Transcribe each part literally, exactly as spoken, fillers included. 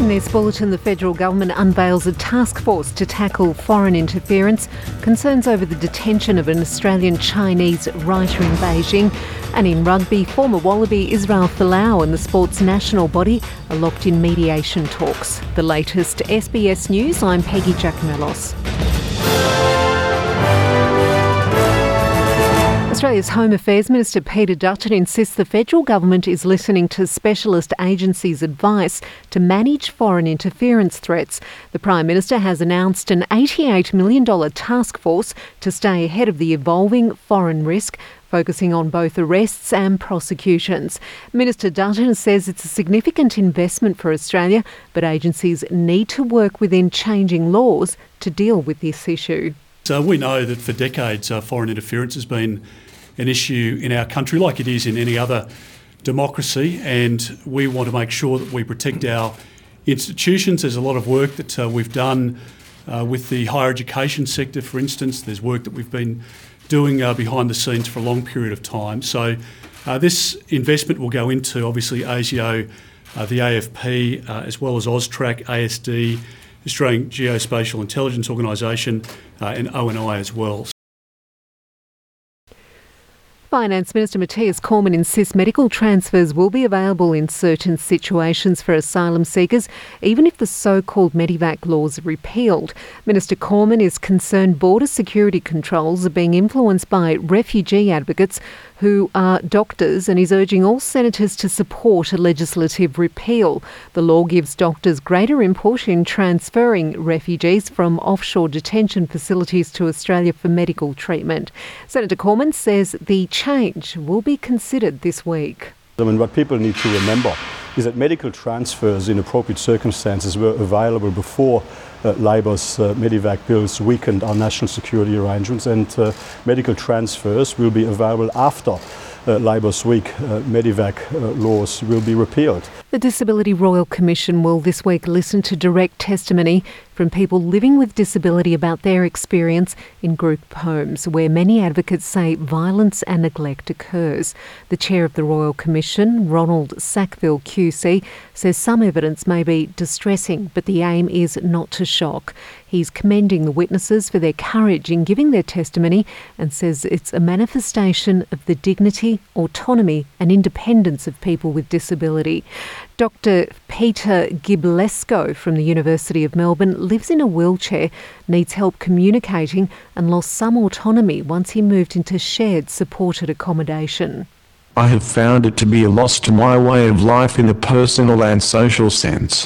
In this bulletin, the federal government unveils a task force to tackle foreign interference, concerns over the detention of an Australian-Chinese writer in Beijing, and in rugby, former Wallaby Israel Folau and the sport's national body are locked in mediation talks. The latest S B S News, I'm Peggy Giacomellos. Australia's Home Affairs Minister Peter Dutton insists the federal government is listening to specialist agencies' advice to manage foreign interference threats. The Prime Minister has announced an eighty-eight million dollars task force to stay ahead of the evolving foreign risk, focusing on both arrests and prosecutions. Minister Dutton says it's a significant investment for Australia, but agencies need to work within changing laws to deal with this issue. So we know that for decades uh, foreign interference has been an issue in our country, like it is in any other democracy, and we want to make sure that we protect our institutions. There's a lot of work that uh, we've done uh, with the higher education sector, for instance. There's work that we've been doing uh, behind the scenes for a long period of time. So uh, this investment will go into, obviously, ASIO, uh, the A F P, uh, as well as AUSTRAC, A S D, Australian Geospatial Intelligence Organisation, uh, and O N I as well. Finance Minister Matthias Cormann insists medical transfers will be available in certain situations for asylum seekers, even if the so-called Medivac laws are repealed. Minister Cormann is concerned border security controls are being influenced by refugee advocates who are doctors, and is urging all senators to support a legislative repeal. The law gives doctors greater input in transferring refugees from offshore detention facilities to Australia for medical treatment. Senator Cormann says the change will be considered this week. I mean, what people need to remember is that medical transfers in appropriate circumstances were available before uh, Labor's uh, Medivac bills weakened our national security arrangements, and uh, medical transfers will be available after uh, Labor's weak uh, Medivac uh, laws will be repealed. The Disability Royal Commission will this week listen to direct testimony from people living with disability about their experience in group homes, where many advocates say violence and neglect occurs. The chair of the Royal Commission, Ronald Sackville Q C, says some evidence may be distressing, but the aim is not to shock. He's commending the witnesses for their courage in giving their testimony and says it's a manifestation of the dignity, autonomy and independence of people with disability. Doctor Peter Giblesco from the University of Melbourne lives in a wheelchair, needs help communicating and lost some autonomy once he moved into shared supported accommodation. I have found it to be a loss to my way of life in a personal and social sense.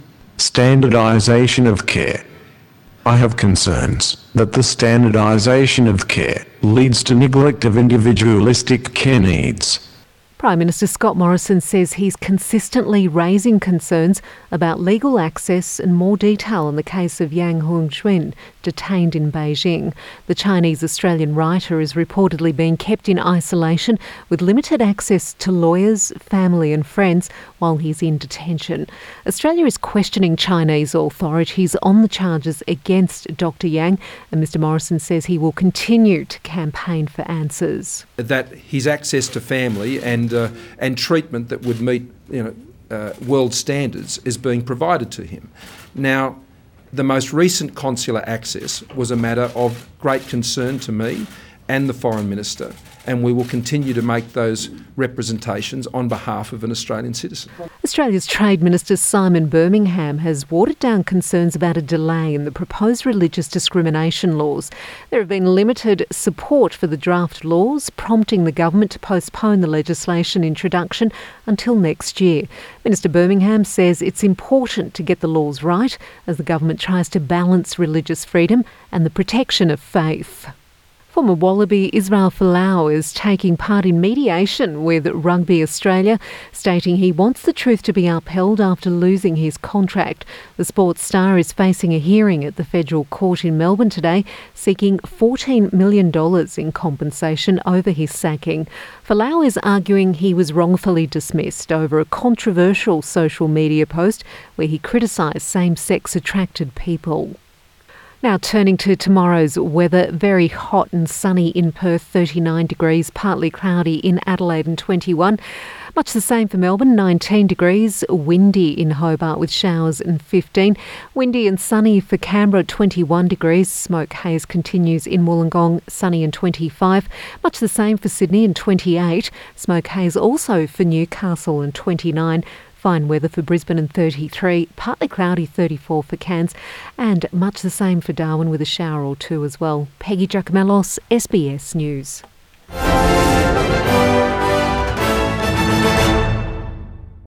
Standardisation of care. I have concerns that the standardisation of care leads to neglect of individualistic care needs. Prime Minister Scott Morrison says he's consistently raising concerns about legal access and more detail on the case of Yang Hongxun, detained in Beijing. The Chinese-Australian writer is reportedly being kept in isolation with limited access to lawyers, family and friends while he's in detention. Australia is questioning Chinese authorities on the charges against Doctor Yang, and Mr Morrison says he will continue to campaign for answers. That his access to family and uh, and treatment that would meet, you know, uh, world standards is being provided to him. Now, the most recent consular access was a matter of great concern to me and the Foreign Minister, and we will continue to make those representations on behalf of an Australian citizen. Australia's Trade Minister Simon Birmingham has watered down concerns about a delay in the proposed religious discrimination laws. There have been limited support for the draft laws, prompting the government to postpone the legislation introduction until next year. Minister Birmingham says it's important to get the laws right as the government tries to balance religious freedom and the protection of faith. Former Wallaby Israel Folau is taking part in mediation with Rugby Australia, stating he wants the truth to be upheld after losing his contract. The sports star is facing a hearing at the Federal Court in Melbourne today, seeking fourteen million dollars in compensation over his sacking. Folau is arguing he was wrongfully dismissed over a controversial social media post where he criticised same-sex attracted people. Now turning to tomorrow's weather, very hot and sunny in Perth, thirty-nine degrees, partly cloudy in Adelaide and twenty-one. Much the same for Melbourne, nineteen degrees, windy in Hobart with showers and fifteen. Windy and sunny for Canberra, twenty-one degrees. Smoke haze continues in Wollongong, sunny and twenty-five. Much the same for Sydney and twenty-eight. Smoke haze also for Newcastle and twenty-nine. Fine weather for Brisbane and thirty-three, partly cloudy thirty-four for Cairns, and much the same for Darwin with a shower or two as well. Peggy Giacomellos, S B S News.